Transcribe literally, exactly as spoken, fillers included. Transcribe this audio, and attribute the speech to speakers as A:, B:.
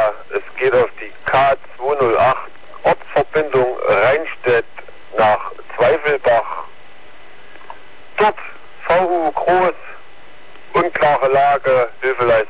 A: Ja, es geht auf die K zweihundertacht, Ortsverbindung Rheinstedt nach Zweifelbach. Dort V U groß, unklare Lage, Hilfeleistung.